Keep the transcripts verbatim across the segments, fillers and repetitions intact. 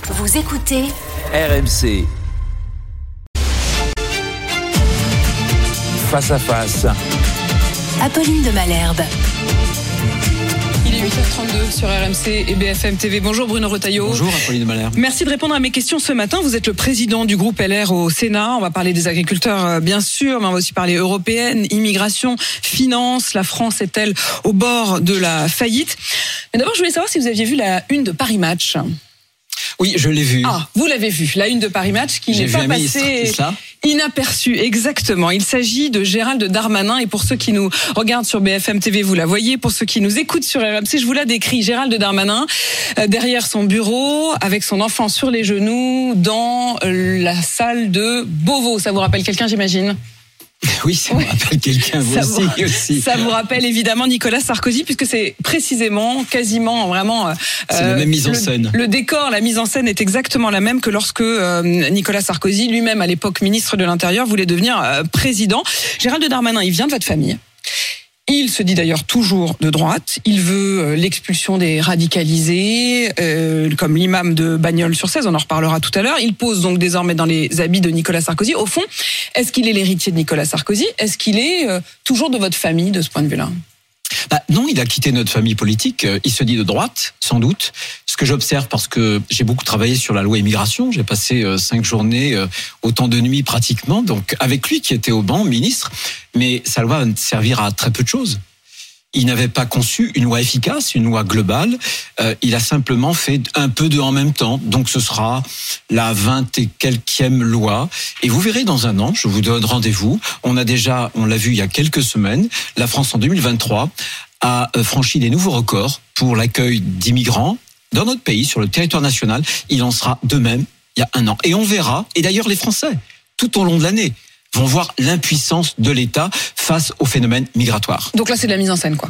Vous écoutez R M C. Face à face. Apolline de Malherbe. Il est huit heures trente-deux sur R M C et B F M T V. Bonjour Bruno Retailleau. Bonjour Apolline de Malherbe. Merci de répondre à mes questions ce matin. Vous êtes le président du groupe L R au Sénat. On va parler des agriculteurs bien sûr, mais on va aussi parler européenne, immigration, finance. La France est-elle au bord de la faillite? Mais d'abord, je voulais savoir si vous aviez vu la une de Paris Match. Oui, je l'ai vu. Ah, vous l'avez vu, la une de Paris Match qui J'ai n'est pas vu passée ministre, inaperçue. Exactement. Il s'agit de Gérald Darmanin et pour ceux qui nous regardent sur B F M T V, vous la voyez. Pour ceux qui nous écoutent sur R M C, je vous la décris. Gérald Darmanin, euh, derrière son bureau, avec son enfant sur les genoux, dans euh, la salle de Beauvau. Ça vous rappelle quelqu'un, j'imagine ? Oui, ça me rappelle quelqu'un, vous ça aussi, vous, aussi. Ça vous rappelle évidemment Nicolas Sarkozy, puisque c'est précisément, quasiment, vraiment... C'est euh, la même mise en scène. Le, le décor, la mise en scène est exactement la même que lorsque euh, Nicolas Sarkozy, lui-même à l'époque ministre de l'Intérieur, voulait devenir euh, président. Gérald Darmanin, il vient de votre famille. Il se dit d'ailleurs toujours de droite. Il veut l'expulsion des radicalisés, euh, comme l'imam de Bagnols-sur-Cèze, on en reparlera tout à l'heure. Il pose donc désormais dans les habits de Nicolas Sarkozy. Au fond, est-ce qu'il est l'héritier de Nicolas Sarkozy ? Est-ce qu'il est euh, toujours de votre famille de ce point de vue-là ? Bah, non, il a quitté notre famille politique. Il se dit de droite, sans doute. Ce que j'observe, parce que j'ai beaucoup travaillé sur la loi immigration, j'ai passé euh, cinq journées, euh, autant de nuits pratiquement, donc avec lui qui était au banc, ministre, mais sa loi va servir à très peu de choses. Il n'avait pas conçu une loi efficace, une loi globale. Euh, il a simplement fait un peu de en même temps. Donc ce sera la vingt et quelquième loi. Et vous verrez dans un an, je vous donne rendez-vous. On a déjà, on l'a vu il y a quelques semaines, la France en deux mille vingt-trois a franchi des nouveaux records pour l'accueil d'immigrants dans notre pays, sur le territoire national. Il en sera de même il y a un an. Et on verra, et d'ailleurs les Français, tout au long de l'année, vont voir l'impuissance de l'État face au phénomène migratoire. Donc là, c'est de la mise en scène, quoi.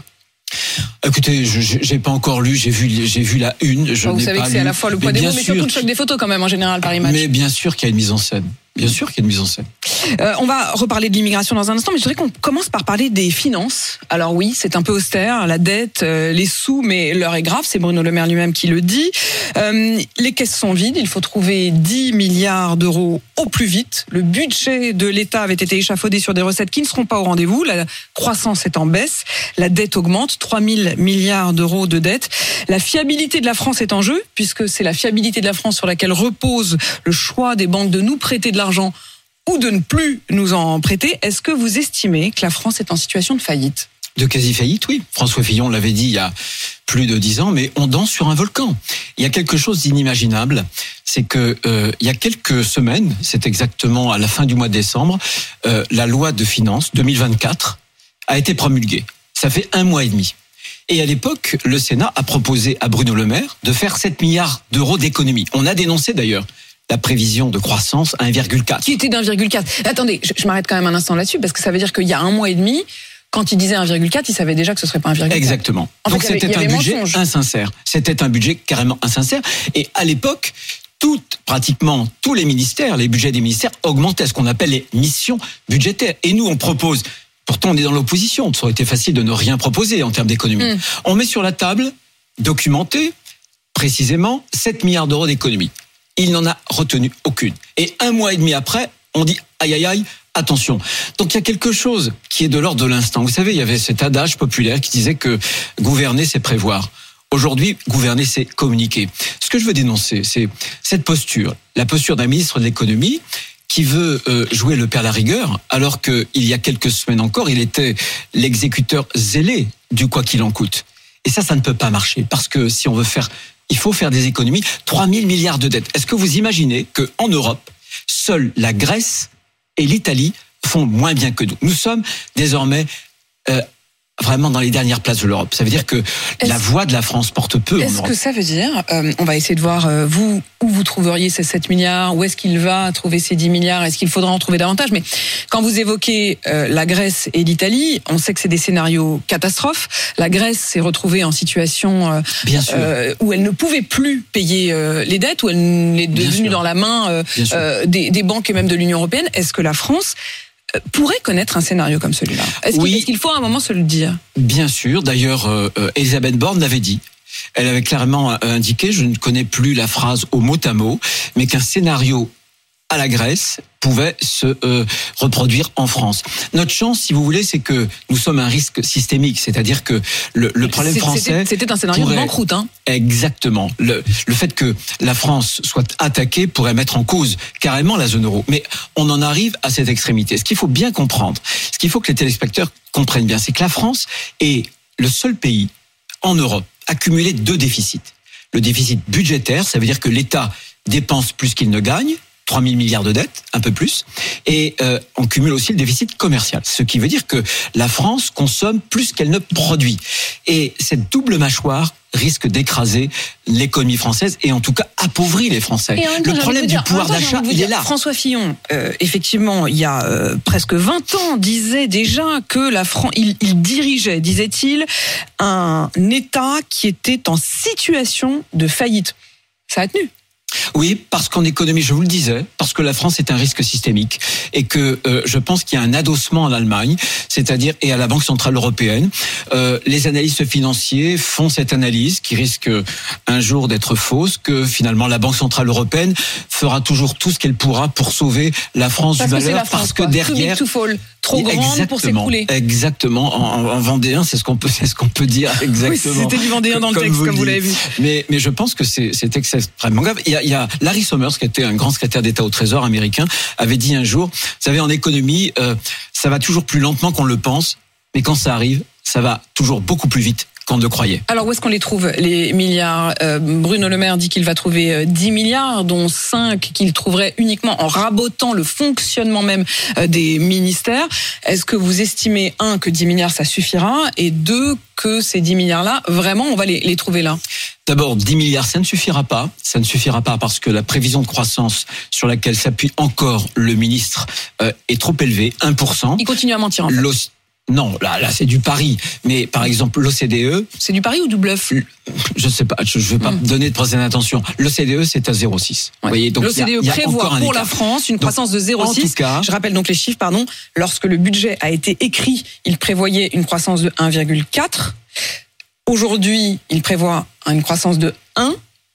Écoutez, je j'ai pas encore lu, j'ai vu j'ai vu la une, je Vous n'ai savez pas que c'est lu, à la fois le poids des mots, mais surtout le choc des photos quand même en général Paris Match. Mais bien sûr qu'il y a une mise en scène. Bien sûr qu'il y a une mise en scène. Euh, on va reparler de l'immigration dans un instant, mais je voudrais qu'on commence par parler des finances. Alors oui, c'est un peu austère, la dette, euh, les sous, mais l'heure est grave, c'est Bruno Le Maire lui-même qui le dit. Euh, les caisses sont vides, il faut trouver dix milliards d'euros au plus vite. Le budget de l'État avait été échafaudé sur des recettes qui ne seront pas au rendez-vous. La croissance est en baisse, la dette augmente, trois mille milliards d'euros de dette. La fiabilité de la France est en jeu, puisque c'est la fiabilité de la France sur laquelle repose le choix des banques de nous prêter de l'argent ou de ne plus nous en prêter. Est-ce que vous estimez que la France est en situation de faillite ? De quasi-faillite, oui. François Fillon l'avait dit il y a plus de dix ans, mais on danse sur un volcan. Il y a quelque chose d'inimaginable, c'est que euh, il y a quelques semaines, c'est exactement à la fin du mois de décembre, euh, la loi de finances deux mille vingt-quatre a été promulguée. Ça fait un mois et demi. Et à l'époque, le Sénat a proposé à Bruno Le Maire de faire sept milliards d'euros d'économies. On a dénoncé d'ailleurs la prévision de croissance à un virgule quatre. Qui était d'un virgule quatre. Attendez, je, je m'arrête quand même un instant là-dessus, parce que ça veut dire qu'il y a un mois et demi, quand il disait un virgule quatre, il savait déjà que ce serait pas un virgule quatre. Exactement. En Donc fait, c'était avait, un budget mensonge. insincère. C'était un budget carrément insincère. Et à l'époque, toutes, pratiquement tous les ministères, les budgets des ministères augmentaient, ce qu'on appelle les missions budgétaires. Et nous, on propose, pourtant on est dans l'opposition, ça aurait été facile de ne rien proposer en termes d'économie. Mmh. On met sur la table, documenté, précisément, sept milliards d'euros d'économie. Il n'en a retenu aucune. Et un mois et demi après, on dit aïe aïe aïe, attention. Donc il y a quelque chose qui est de l'ordre de l'instant. Vous savez, il y avait cet adage populaire qui disait que gouverner, c'est prévoir. Aujourd'hui, gouverner, c'est communiquer. Ce que je veux dénoncer, c'est cette posture, la posture d'un ministre de l'économie qui veut euh, jouer le père la rigueur, alors qu'il y a quelques semaines encore, il était l'exécuteur zélé du quoi qu'il en coûte. Et ça, ça ne peut pas marcher, parce que si on veut faire... Il faut faire des économies, trois mille milliards de dettes. Est-ce que vous imaginez qu'en Europe, seule la Grèce et l'Italie font moins bien que nous ? Nous sommes désormais euh, vraiment dans les dernières places de l'Europe. Ça veut dire que est-ce, la voix de la France porte peu en Est-ce Europe. que ça veut dire, euh, on va essayer de voir, euh, vous, où vous trouveriez ces sept milliards, où est-ce qu'il va trouver ces dix milliards, est-ce qu'il faudra en trouver davantage ? Mais quand vous évoquez euh, la Grèce et l'Italie, on sait que c'est des scénarios catastrophes. La Grèce s'est retrouvée en situation euh, Bien sûr. Euh, où elle ne pouvait plus payer euh, les dettes, où elle est devenue dans la main euh, euh, des, des banques et même de l'Union européenne. Est-ce que la France pourrait connaître un scénario comme celui-là ? Est-ce, oui. qu'il, est-ce qu'il faut à un moment se le dire ? Bien sûr. D'ailleurs, euh, Elisabeth Borne l'avait dit. elle avait clairement indiqué, je ne connais plus la phrase au mot à mot, mais qu'un scénario à la Grèce pouvait se euh, reproduire en France. Notre chance, si vous voulez, c'est que nous sommes un risque systémique, c'est-à-dire que le, le problème C'est- français... C'était, c'était un scénario pourrait- de banqueroute, hein. Exactement. Le, le fait que la France soit attaquée pourrait mettre en cause carrément la zone euro. Mais on en arrive à cette extrémité. Ce qu'il faut bien comprendre, ce qu'il faut que les téléspectateurs comprennent bien, c'est que la France est le seul pays en Europe à cumuler deux déficits. Le déficit budgétaire, ça veut dire que l'État dépense plus qu'il ne gagne, trois mille milliards de dettes, un peu plus, et euh, on cumule aussi le déficit commercial, ce qui veut dire que la France consomme plus qu'elle ne produit. Et cette double mâchoire risque d'écraser l'économie française et en tout cas appauvrir les Français. Et en même temps, Le j'ai problème envie de du vous dire- pouvoir en même temps, j'ai d'achat, envie de vous il est dire, là. François Fillon, euh, effectivement, il y a euh, presque vingt ans, disait déjà que la France, il, il dirigeait, disait-il, un État qui était en situation de faillite. Ça a tenu. Oui, parce qu'en économie, je vous le disais, parce que la France est un risque systémique et que euh, je pense qu'il y a un adossement en Allemagne, c'est-à-dire et à la Banque centrale européenne. Euh, les analystes financiers font cette analyse qui risque un jour d'être fausse, que finalement la Banque centrale européenne fera toujours tout ce qu'elle pourra pour sauver la France Parce du que c'est malheur, la France, parce que quoi. derrière. Too big to fall. Trop grande exactement, pour s'écrouler. Exactement. En, en vendéen, c'est ce qu'on peut, c'est ce qu'on peut dire exactement. Oui, c'était du vendéen dans le texte, comme le vous dites. l'avez vu. Mais, mais je pense que c'est, c'est extrêmement grave. Il y a, il y a Larry Summers, qui était un grand secrétaire d'État au Trésor américain, avait dit un jour, vous savez, en économie, euh, ça va toujours plus lentement qu'on le pense, mais quand ça arrive, ça va toujours beaucoup plus vite qu'on ne le croyait. Alors où est-ce qu'on les trouve, les milliards? euh, Bruno Le Maire dit qu'il va trouver euh, dix milliards, dont cinq qu'il trouverait uniquement en rabotant le fonctionnement même euh, des ministères. Est-ce que vous estimez, un, que dix milliards ça suffira, et deux, que ces dix milliards-là, vraiment, on va les, les trouver là? D'abord, dix milliards, ça ne suffira pas. Ça ne suffira pas parce que la prévision de croissance sur laquelle s'appuie encore le ministre euh, est trop élevée, un pour cent. Il continue à mentir, en fait. L'O- Non, là, là, c'est du pari. Mais par exemple, l'O C D E, C'est du pari ou du bluff? je sais pas, je ne veux pas Mm. donner de prochaine attention. L'O C D E, c'est à zéro virgule six. Vous voyez, donc L'O C D E il y a- il y a prévoit encore un pour la écart. France une Donc, croissance de zéro virgule en six. tout cas- Je rappelle donc les chiffres, pardon. Lorsque le budget a été écrit, il prévoyait une croissance de un virgule quatre. Aujourd'hui, il prévoit une croissance de un.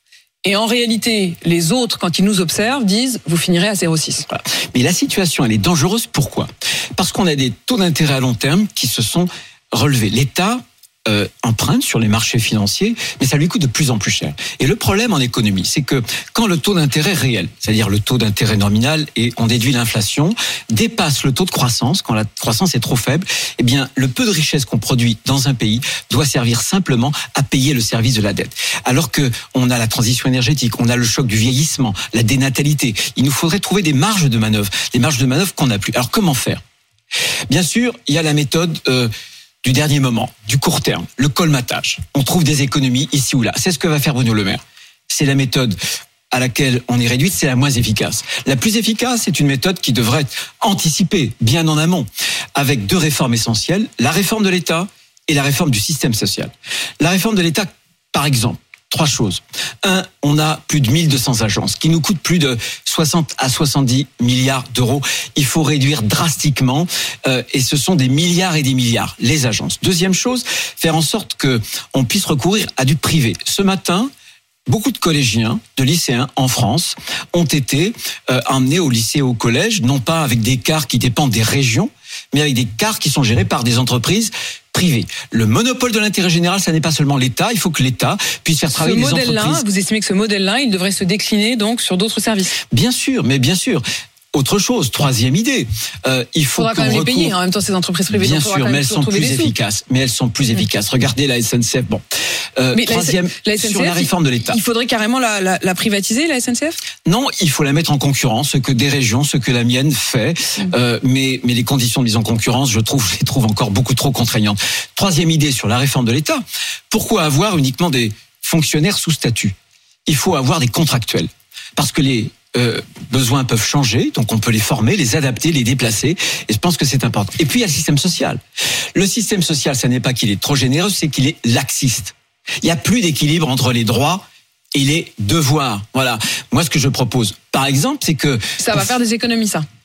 Et en réalité, les autres, quand ils nous observent, disent vous finirez à zéro virgule six. Voilà. Mais la situation, elle est dangereuse. Pourquoi ? Parce qu'on a des taux d'intérêt à long terme qui se sont relevés. L'État euh, emprunte sur les marchés financiers, mais ça lui coûte de plus en plus cher. Et le problème en économie, c'est que quand le taux d'intérêt réel, c'est-à-dire le taux d'intérêt nominal, et on déduit l'inflation, dépasse le taux de croissance, quand la croissance est trop faible, eh bien, le peu de richesse qu'on produit dans un pays doit servir simplement à payer le service de la dette. Alors que on a la transition énergétique, on a le choc du vieillissement, la dénatalité. Il nous faudrait trouver des marges de manœuvre, des marges de manœuvre qu'on n'a plus. Alors comment faire ? Bien sûr, il y a la méthode euh, du dernier moment, du court terme, le colmatage. On trouve des économies ici ou là. C'est ce que va faire Bruno Le Maire. C'est la méthode à laquelle on est réduite, c'est la moins efficace. La plus efficace, c'est une méthode qui devrait être anticipée, bien en amont, avec deux réformes essentielles, la réforme de l'État et la réforme du système social. La réforme de l'État, par exemple, trois choses. Un, on a plus de mille deux cents agences qui nous coûtent plus de soixante à soixante-dix milliards d'euros. Il faut réduire drastiquement euh, et ce sont des milliards et des milliards, les agences. Deuxième chose, faire en sorte que on puisse recourir à du privé. Ce matin, beaucoup de collégiens, de lycéens en France ont été euh, emmenés au lycée et au collège, non pas avec des cars qui dépendent des régions, mais avec des cars qui sont gérés par des entreprises privées. Le monopole de l'intérêt général, ça n'est pas seulement l'État, il faut que l'État puisse faire travailler Ce les modèle-là, entreprises. vous estimez que ce modèle-là, il devrait se décliner donc sur d'autres services? Bien sûr, mais bien sûr. Autre chose, troisième idée, euh, il Il faut faudra quand qu'on même les recourt... payer, en même temps, ces entreprises privées. Bien donc il faudra sûr, quand mais même elles sont trouver plus des sous. efficaces. Mais elles sont plus efficaces. Regardez la S N C F. Bon, euh, Mais la troisième la S N C F, sur la réforme de l'État. Il faudrait carrément la, la, la privatiser, la S N C F? Non, il faut la mettre en concurrence, ce que des régions, ce que la mienne fait. Euh, mais, mais les conditions de mise en concurrence, je trouve, je les trouve encore beaucoup trop contraignantes. Troisième idée sur la réforme de l'État. Pourquoi avoir uniquement des fonctionnaires sous statut ? Il faut avoir des contractuels. Parce que les euh, besoins peuvent changer, donc on peut les former, les adapter, les déplacer. Et je pense que c'est important. Et puis il y a le système social. Le système social, ça n'est pas qu'il est trop généreux, c'est qu'il est laxiste. Il n'y a plus d'équilibre entre les droits et les devoirs. Voilà. Moi, ce que je propose, par exemple, c'est que... Ça va faire des économies, ça.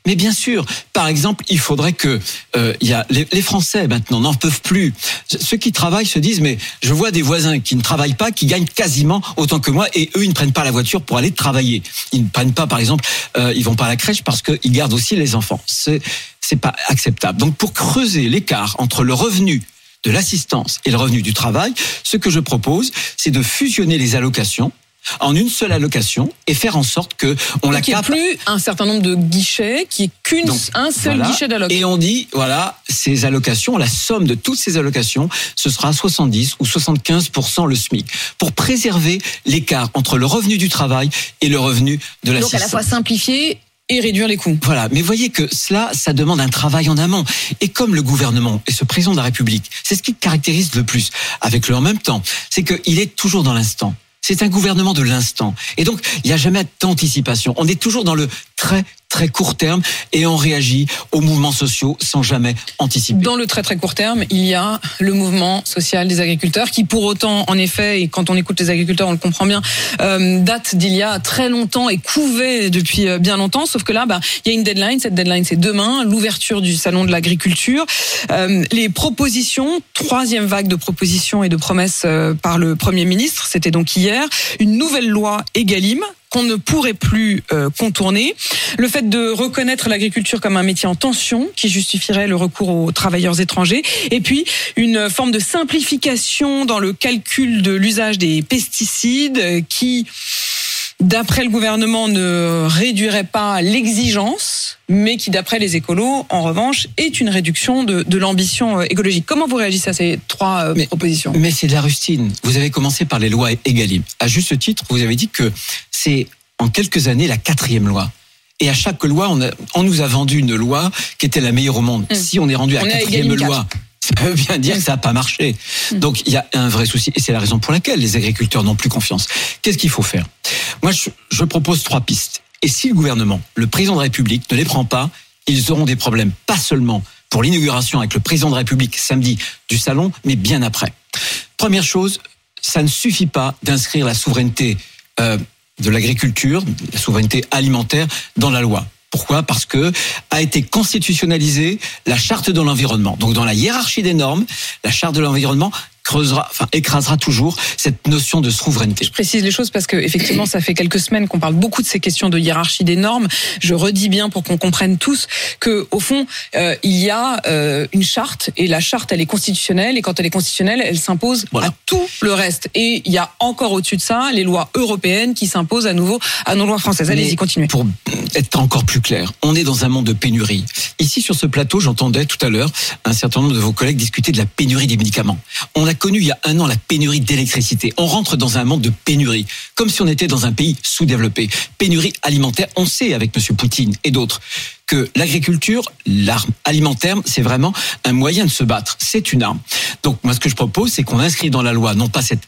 Mais bien sûr, par exemple, il faudrait que euh, il y a les, les Français maintenant n'en peuvent plus. Ceux qui travaillent se disent mais je vois des voisins qui ne travaillent pas, qui gagnent quasiment autant que moi, et eux ils ne prennent pas la voiture pour aller travailler. Ils ne prennent pas, par exemple, euh, ils vont pas à la crèche parce qu'ils gardent aussi les enfants. C'est c'est pas acceptable. Donc pour creuser l'écart entre le revenu de l'assistance et le revenu du travail, ce que je propose, c'est de fusionner les allocations en une seule allocation et faire en sorte que on la capte. Qu'il n'y ait plus un certain nombre de guichets, qui est qu'une Donc, un seul voilà. guichet d'alloc. Et on dit voilà, ces allocations, la somme de toutes ces allocations, ce sera soixante-dix ou soixante-quinze pour cent le SMIC pour préserver l'écart entre le revenu du travail et le revenu de l'assistance. Donc à la fois simplifier et réduire les coûts. Voilà, mais voyez que cela, ça demande un travail en amont. Et comme le gouvernement et ce président de la République, c'est ce qui le caractérise le plus, avec le en même temps, c'est qu'il est toujours dans l'instant. C'est un gouvernement de l'instant. Et donc, il n'y a jamais d'anticipation. On est toujours dans le très, très court terme et on réagit aux mouvements sociaux sans jamais anticiper. Dans le très, très court terme, il y a le mouvement social des agriculteurs qui, pour autant, en effet, et quand on écoute les agriculteurs, on le comprend bien, euh, date d'il y a très longtemps et couvait depuis bien longtemps. Sauf que là, bah, il y a une deadline. Cette deadline, c'est demain, l'ouverture du salon de l'agriculture. Euh, les propositions, troisième vague de propositions et de promesses euh, par le Premier ministre, c'était donc hier. Une nouvelle loi Egalim qu'on ne pourrait plus euh, contourner. Le fait de reconnaître l'agriculture comme un métier en tension qui justifierait le recours aux travailleurs étrangers. Et puis, une forme de simplification dans le calcul de l'usage des pesticides qui, d'après le gouvernement, ne réduirait pas l'exigence, mais qui, d'après les écolos, en revanche, est une réduction de, de l'ambition écologique. Comment vous réagissez à ces trois euh, mais, propositions ? Mais c'est de la rustine. Vous avez commencé par les lois Egalim. À juste titre, vous avez dit que c'est en quelques années la quatrième loi. Et à chaque loi, on, a, on nous a vendu une loi qui était la meilleure au monde. Mmh. Si on est rendu à la quatrième loi, ça veut bien dire que ça n'a pas marché. Mmh. Donc il y a un vrai souci. Et c'est la raison pour laquelle les agriculteurs n'ont plus confiance. Qu'est-ce qu'il faut faire ? Moi, je, je propose trois pistes. Et si le gouvernement, le président de la République ne les prend pas, ils auront des problèmes, pas seulement pour l'inauguration avec le président de la République samedi du salon, mais bien après. Première chose, ça ne suffit pas d'inscrire la souveraineté euh, de l'agriculture, la souveraineté alimentaire dans la loi. Pourquoi ? Parce que a été constitutionnalisée la charte de l'environnement. Donc dans la hiérarchie des normes, la charte de l'environnement creusera, enfin écrasera toujours cette notion de souveraineté. Je précise les choses parce que effectivement, ça fait quelques semaines qu'on parle beaucoup de ces questions de hiérarchie des normes. Je redis bien pour qu'on comprenne tous que au fond, euh, il y a euh, une charte et la charte, elle est constitutionnelle et quand elle est constitutionnelle, elle s'impose voilà. à tout le reste. Et il y a encore au-dessus de ça les lois européennes qui s'imposent à nouveau à nos lois françaises. Allez-y, Mais continuez. Pour être encore plus clair, on est dans un monde de pénurie. Ici, sur ce plateau, j'entendais tout à l'heure un certain nombre de vos collègues discuter de la pénurie des médicaments. On a connu il y a un an la pénurie d'électricité. On rentre dans un monde de pénurie, comme si on était dans un pays sous-développé. Pénurie alimentaire, on sait avec M. Poutine et d'autres que l'agriculture, l'arme alimentaire, c'est vraiment un moyen de se battre. C'est une arme. Donc moi, ce que je propose, c'est qu'on inscrit dans la loi, non pas cette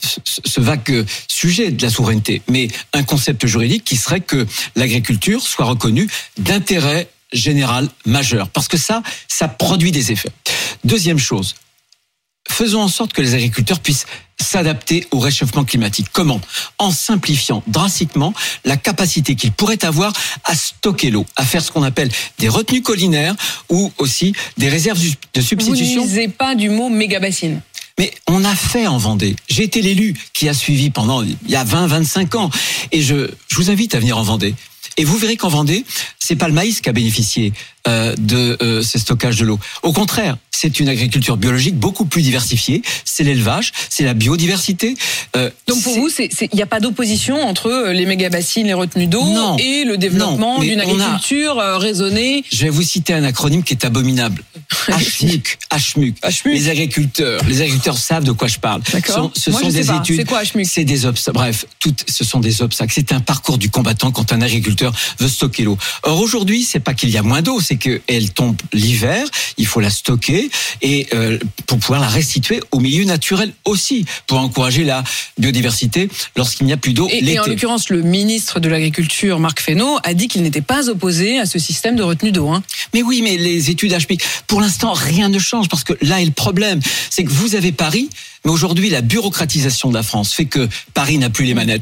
ce vague sujet de la souveraineté, mais un concept juridique qui serait que l'agriculture soit reconnue d'intérêt général majeur. Parce que ça, ça produit des effets. Deuxième chose, faisons en sorte que les agriculteurs puissent s'adapter au réchauffement climatique. Comment ? En simplifiant drastiquement la capacité qu'ils pourraient avoir à stocker l'eau, à faire ce qu'on appelle des retenues collinaires ou aussi des réserves de substitution. Vous n'usez pas du mot méga-bassine. Mais on a fait en Vendée. J'ai été l'élu qui a suivi pendant il y a vingt, vingt-cinq ans. Et je, je vous invite à venir en Vendée. Et vous verrez qu'en Vendée, c'est pas le maïs qui a bénéficié euh, de euh, ces stockages de l'eau. Au contraire, c'est une agriculture biologique beaucoup plus diversifiée. C'est l'élevage, c'est la biodiversité. Euh, Donc pour vous, il n'y a pas d'opposition entre les méga-bassines, les retenues d'eau non, et le développement non, d'une agriculture a, raisonnée. Je vais vous citer un acronyme qui est abominable. H M U C. H M U C. Les agriculteurs, les agriculteurs savent de quoi je parle. D'accord. Ce, ce Moi, sont je des sais pas. études. C'est quoi H M U C ? C'est des obstacles. Bref, tout, ce sont des obstacles. C'est un parcours du combattant quand un agriculteur veut stocker l'eau. Or aujourd'hui, c'est pas qu'il y a moins d'eau, c'est qu'elle tombe l'hiver. Il faut la stocker et euh, pour pouvoir la restituer au milieu naturel aussi, pour encourager la biodiversité lorsqu'il n'y a plus d'eau l'été. Et en l'occurrence, le ministre de l'Agriculture, Marc Fesneau, a dit qu'il n'était pas opposé à ce système de retenue d'eau. Hein. Mais oui, mais les études H M U C, pour l'instant, rien ne change parce que là est le problème. C'est que vous avez Paris, mais aujourd'hui, la bureaucratisation de la France fait que Paris n'a plus les manettes.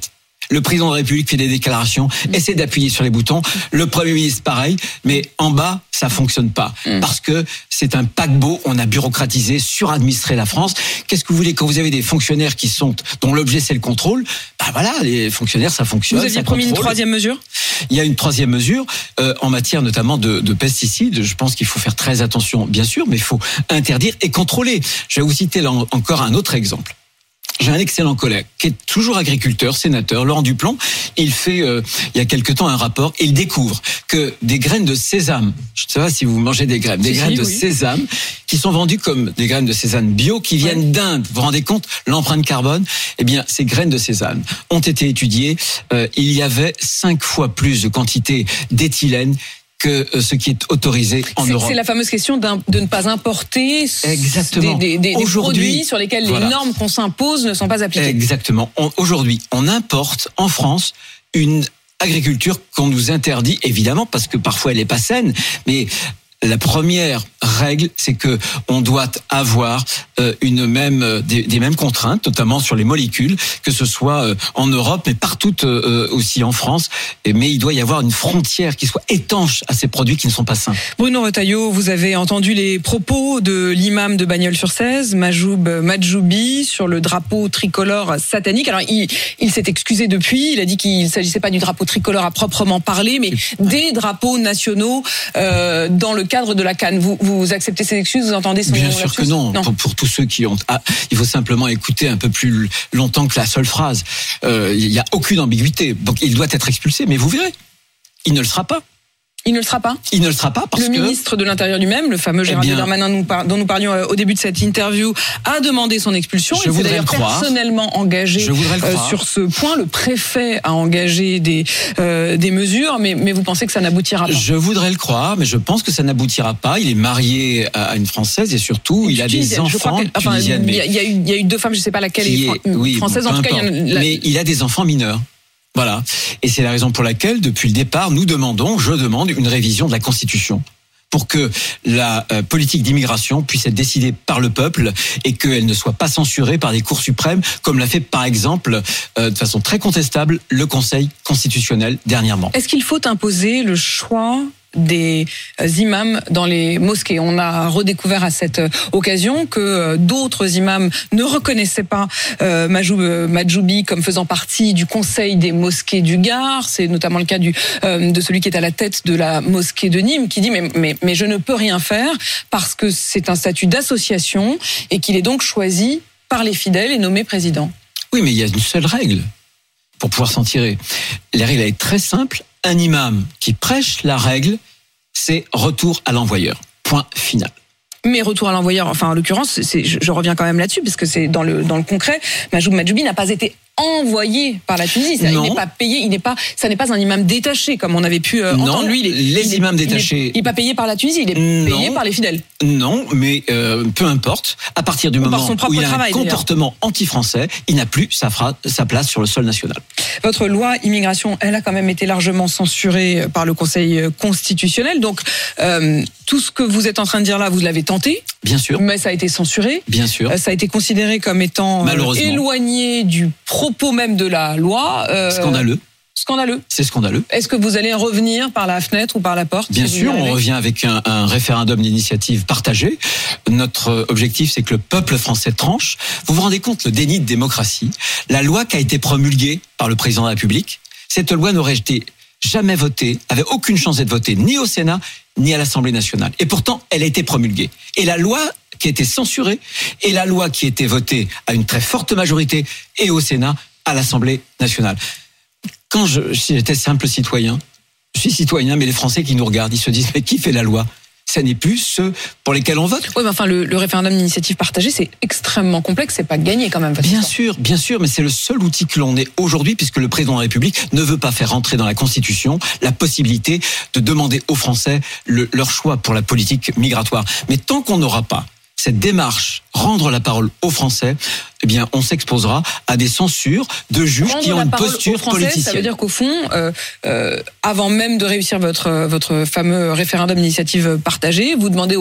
Le président de la République fait des déclarations, essaie d'appuyer sur les boutons. Le Premier ministre, pareil. Mais en bas, ça fonctionne pas. Mmh. Parce que c'est un paquebot. On a bureaucratisé, suradministré la France. Qu'est-ce que vous voulez quand vous avez des fonctionnaires qui sont, dont l'objet c'est le contrôle? Bah voilà, les fonctionnaires, ça fonctionne. Vous aviez promis une troisième mesure? Il y a une troisième mesure, euh, en matière notamment de, de pesticides. Je pense qu'il faut faire très attention, bien sûr, mais il faut interdire et contrôler. Je vais vous citer là encore un autre exemple. J'ai un excellent collègue qui est toujours agriculteur, sénateur, Laurent Duplon. Il fait, euh, il y a quelque temps, un rapport et il découvre que des graines de sésame, je ne sais pas si vous mangez des graines, des si, graines si, de oui. sésame qui sont vendues comme des graines de sésame bio qui viennent ouais. d'Inde. Vous vous rendez compte l'empreinte carbone? Eh bien, ces graines de sésame ont été étudiées. Euh, il y avait cinq fois plus de quantité d'éthylène que ce qui est autorisé en c'est, Europe. C'est la fameuse question de ne pas importer Exactement. des, des, des produits sur lesquels voilà. les normes qu'on s'impose ne sont pas appliquées. Exactement. On, aujourd'hui, on importe en France une agriculture qu'on nous interdit, évidemment, parce que parfois elle n'est pas saine, mais la première règle, c'est que on doit avoir euh, une même des, des mêmes contraintes, notamment sur les molécules, que ce soit euh, en Europe, mais partout euh, aussi en France. Et, mais il doit y avoir une frontière qui soit étanche à ces produits qui ne sont pas sains. Bruno Retailleau, vous avez entendu les propos de l'imam de Bagnols-sur-Cèze, Majoub Majoubi, sur le drapeau tricolore satanique. Alors il, il s'est excusé depuis. Il a dit qu'il ne s'agissait pas du drapeau tricolore à proprement parler, mais des drapeaux nationaux euh, dans le cadre de la Cannes. Vous, vous acceptez ces excuses? Vous entendez son Bien sûr que non. non. Pour, pour tous ceux qui ont... Ah, il faut simplement écouter un peu plus longtemps que la seule phrase. Euh, il n'y a aucune ambiguïté. Donc il doit être expulsé, mais vous verrez, il ne le sera pas. Il ne le sera pas. Il ne le sera pas parce le que... Le ministre de l'Intérieur lui-même, le fameux Gérald eh bien, Darmanin nous par... dont nous parlions au début de cette interview, a demandé son expulsion. Je il s'est d'ailleurs croire. personnellement engagé je euh, sur ce point. Le préfet a engagé des, euh, des mesures, mais, mais vous pensez que ça n'aboutira pas? Je voudrais le croire, mais je pense que ça n'aboutira pas. Il est marié à une Française et surtout, il a des enfants tunisiennes. Il y, a eu, il y a eu deux femmes, je ne sais pas laquelle est, est oui, française. Bon, en tout cas, il y a, la... mais il a des enfants mineurs. Voilà. Et c'est la raison pour laquelle, depuis le départ, nous demandons, je demande, une révision de la Constitution pour que la euh, politique d'immigration puisse être décidée par le peuple et qu'elle ne soit pas censurée par des cours suprêmes, comme l'a fait par exemple, euh, de façon très contestable, le Conseil constitutionnel dernièrement. Est-ce qu'il faut imposer le choix des imams dans les mosquées? On a redécouvert à cette occasion que d'autres imams ne reconnaissaient pas euh, Majoub Majoubi comme faisant partie du conseil des mosquées du Gard. C'est notamment le cas du, euh, de celui qui est à la tête de la mosquée de Nîmes, qui dit mais, mais, mais je ne peux rien faire parce que c'est un statut d'association et qu'il est donc choisi par les fidèles et nommé président. Oui, mais il y a une seule règle pour pouvoir s'en tirer. La règle est très simple. Un imam qui prêche la règle, c'est retour à l'envoyeur. Point final. Mais retour à l'envoyeur, enfin en l'occurrence, c'est, je, je reviens quand même là-dessus, parce que c'est dans le, dans le concret, Majoub Majoubi n'a pas été envoyé par la Tunisie. Ça, il n'est pas payé, il n'est pas, ça n'est pas un imam détaché, comme on avait pu euh, non, entendre. Lui, il est, les il imams est, détachés. Il n'est pas payé par la Tunisie, il est non, payé par les fidèles. Non, mais euh, peu importe. À partir du Ou moment où il a travail, un comportement d'ailleurs. anti-français, il n'a plus sa, fra- sa place sur le sol national. Votre loi immigration, elle a quand même été largement censurée par le Conseil constitutionnel. Donc, euh, tout ce que vous êtes en train de dire là, vous l'avez tenté. Bien sûr. Mais ça a été censuré. Bien sûr. Ça a été considéré comme étant éloigné du propos même de la loi. Euh, Scandaleux. Scandaleux. C'est scandaleux. Est-ce que vous allez revenir par la fenêtre ou par la porte? Bien sûr, on revient avec un, un référendum d'initiative partagée. Notre objectif, c'est que le peuple français tranche. Vous vous rendez compte le déni de démocratie? La loi qui a été promulguée par le président de la République, cette loi n'aurait été jamais votée, avait aucune chance d'être votée, ni au Sénat, ni à l'Assemblée nationale. Et pourtant, elle a été promulguée. Et la loi qui a été censurée, et la loi qui a été votée à une très forte majorité, et au Sénat, à l'Assemblée nationale. Quand je, j'étais simple citoyen, je suis citoyen, mais les Français qui nous regardent, ils se disent, mais qui fait la loi? Ça n'est plus ceux pour lesquels on vote. Oui, mais enfin, le, le référendum d'initiative partagée, c'est extrêmement complexe, c'est pas gagné quand même. Bien sûr, bien sûr, mais c'est le seul outil que l'on ait aujourd'hui, puisque le président de la République ne veut pas faire rentrer dans la Constitution la possibilité de demander aux Français le, leur choix pour la politique migratoire. Mais tant qu'on n'aura pas cette démarche, rendre la parole aux Français, eh bien, on s'exposera à des censures de juges rendre qui ont une posture Français, politicienne. Ça veut dire qu'au fond, euh, euh, avant même de réussir votre votre fameux référendum d'initiative partagée, vous demandez aux,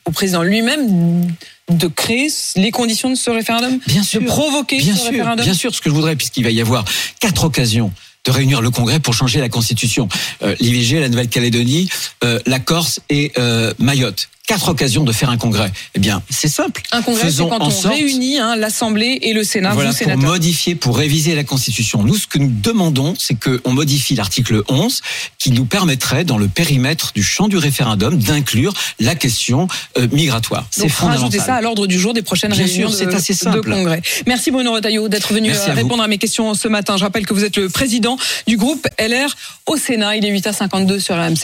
au président lui-même de créer les conditions de ce référendum, bien sûr, de provoquer bien ce sûr, référendum. Bien sûr, ce que je voudrais, puisqu'il va y avoir quatre occasions de réunir le Congrès pour changer la Constitution. Euh, L'I V G, la Nouvelle-Calédonie, euh, la Corse et euh, Mayotte. Quatre occasions de faire un congrès. Eh bien, c'est simple. Un congrès, c'est quand on sorte, réunit hein, l'Assemblée et le Sénat. Voilà, vous, pour sénateur. modifier, pour réviser la Constitution. Nous, ce que nous demandons, c'est qu'on modifie l'article onze, qui nous permettrait, dans le périmètre du champ du référendum, d'inclure la question euh, migratoire. C'est fondamental. Rajouter ça à l'ordre du jour des prochaines Bien réunions sûr, c'est de, assez simple. de congrès. Merci Bruno Retailleau d'être venu Merci à répondre vous. à mes questions ce matin. Je rappelle que vous êtes le président du groupe L R au Sénat. Il est huit heures cinquante-deux sur R M C.